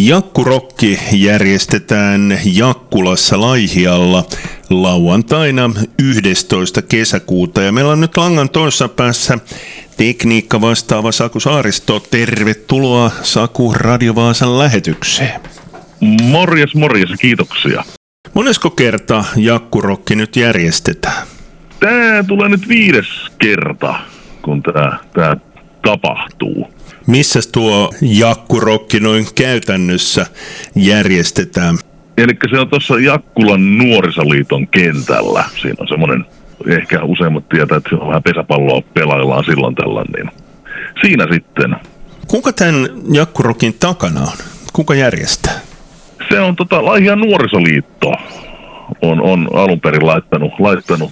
Jakkurokki järjestetään Jakkulassa Laihialla lauantaina 11. kesäkuuta ja meillä on nyt langan toisessa päässä tekniikka vastaava Saku Saaristo. Tervetuloa Saku Radio Vaasan lähetykseen. Morjes, kiitoksia. Monesko kerta Jakkurokki nyt järjestetään? Tämä tulee nyt 5. kerta, kun tämä tapahtuu. Missäs tuo Jakkurokki noin käytännössä järjestetään? Eli se on tuossa Jakkulan nuorisoliiton kentällä. Siinä on semmoinen, ehkä useimmat tietää, että siinä on vähän pesäpalloa pelaillaan silloin tällä, niin siinä sitten. Kuka tämän Jakkurokin takana on? Kuka järjestää? Se on Laihian nuorisoliitto on alun perin laittanut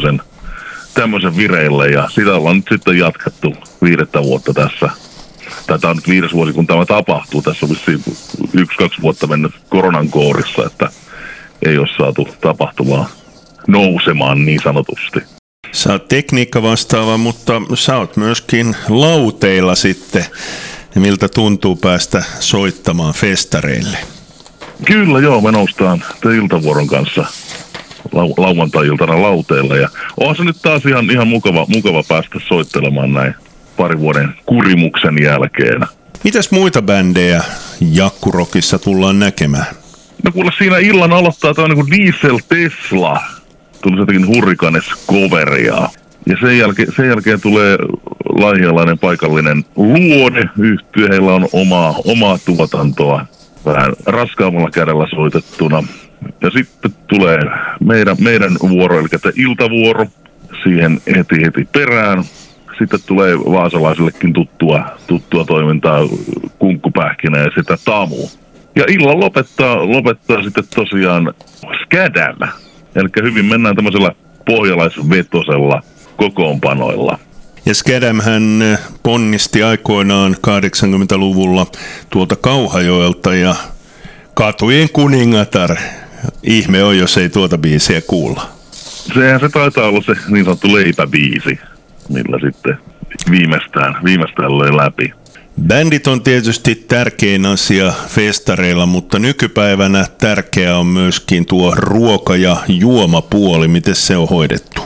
tämmöisen vireille ja sitä ollaan nyt sitten jatkettu 5. vuotta tässä. Tämä on nyt 5. vuosi, kun tämä tapahtuu. Tässä on vissiin 1-2 vuotta mennyt koronan kourissa, että ei ole saatu tapahtumaa nousemaan niin sanotusti. Sä oot tekniikka vastaava, mutta sä oot myöskin lauteilla sitten. Miltä tuntuu päästä soittamaan festareille? Kyllä joo, me noustaan iltavuoron kanssa lauantai-iltana lauteilla. Ja onhan se nyt taas ihan mukava päästä soittelemaan näin parin vuoden kurimuksen jälkeen. Mitäs muita bändejä Jakkurokissa tullaan näkemään? No kuule, siinä illan aloittaa tämä niin kuin Diesel Tesla. Tuli jotenkin Hurricanes-coveria. Ja sen jälkeen tulee laihialainen paikallinen Luode-yhtye. Heillä on omaa tuotantoa vähän raskaammalla kädellä soitettuna. Ja sitten tulee meidän vuoro, eli tämä iltavuoro, siihen heti perään. Sitten tulee vaasalaisillekin tuttua toimintaa, Kunkkupähkinä ja sitä Tamu. Ja illan lopettaa sitten tosiaan Skadam. Eli hyvin mennään tämmöisellä pohjalaisvetosella kokoonpanoilla. Ja Skadamhän ponnisti aikoinaan 80-luvulla tuolta Kauhajoelta ja Katujen kuningatar. Ihme on, jos ei tuota biisiä kuulla. Sehän se taitaa olla se niin sanottu leipäbiisi, millä sitten viimeistään löi läpi. Bändit on tietysti tärkein asia festareilla, mutta nykypäivänä tärkeää on myöskin tuo ruoka- ja juomapuoli. Miten se on hoidettu?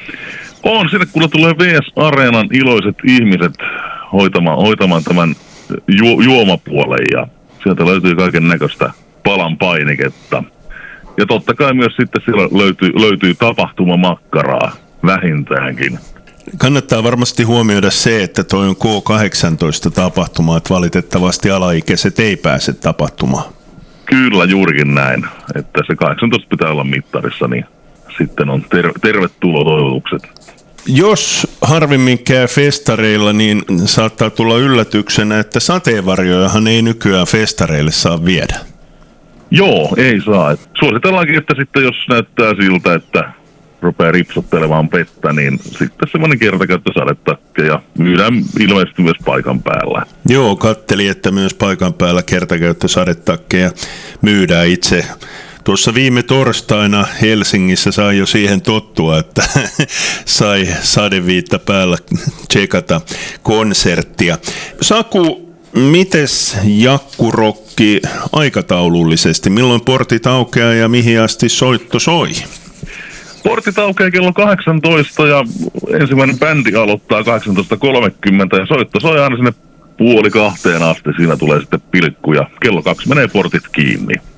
On, sinne kun tulee VS-areenan iloiset ihmiset hoitamaan tämän juomapuolen ja sieltä löytyy kaiken näköistä palan painiketta. Ja totta kai myös sitten siellä löytyy tapahtumamakkaraa vähintäänkin. Kannattaa varmasti huomioida se, että toi on K18-tapahtuma, että valitettavasti alaikäiset ei pääse tapahtumaan. Kyllä, juurikin näin. Että se 18 pitää olla mittarissa, niin sitten on tervetuloa toivotukset. Jos harvemmin käy festareilla, niin saattaa tulla yllätyksenä, että sateenvarjojahan ei nykyään festareille saa viedä. Joo, ei saa. Suositellaankin, että sitten jos näyttää siltä, että rupeaa ripsottelemaan vettä, niin sitten semmoinen kertakäyttösadetakki ja myydään ilmeisesti myös paikan päällä. Joo, kattelin, että myös paikan päällä kertakäyttösadetakkeja myydään itse. Tuossa viime torstaina Helsingissä sai jo siihen tottua, että sai sadeviitta päällä tsekata konserttia. Saku, mites Jakkurokki aikataulullisesti? Milloin portit aukeaa ja mihin asti soitto soi? Portit aukeaa kello 18 ja ensimmäinen bändi aloittaa 18.30 ja soitto soi aina sinne 1:30 asti. Siinä tulee sitten pilkku ja kello 2 menee portit kiinni.